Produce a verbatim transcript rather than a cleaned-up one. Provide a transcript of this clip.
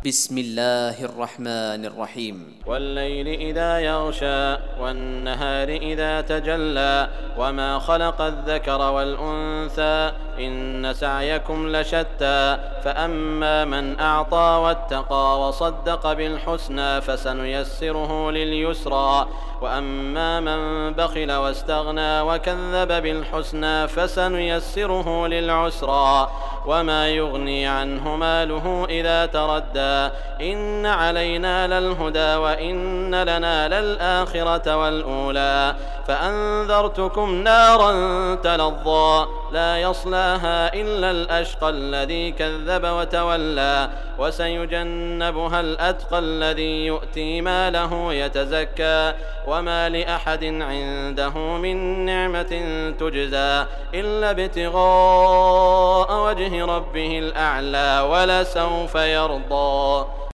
بسم الله الرحمن الرحيم والليل إذا يغشى والنهار إذا تجلى وما خلق الذكر والأنثى إن سعيكم لشتى فأما من أعطى واتقى وصدق بالحسنى فسنيسره لليسرى وأما من بخل واستغنى وكذب بالحسنى فسنيسره للعسرى وما يغني عنه ماله إذا تردى إن علينا للهدى وإن لنا للآخرة والأولى فأنذرتكم نارا تلظى لا يصلاها إلا الأشقى الذي كذب وتولى وسيجنبها الأتقى الذي يؤتي ماله يتزكى وما لأحد عنده من نعمة تجزى إلا ابتغاء وجه ربه الأعلى ولسوف يرضى.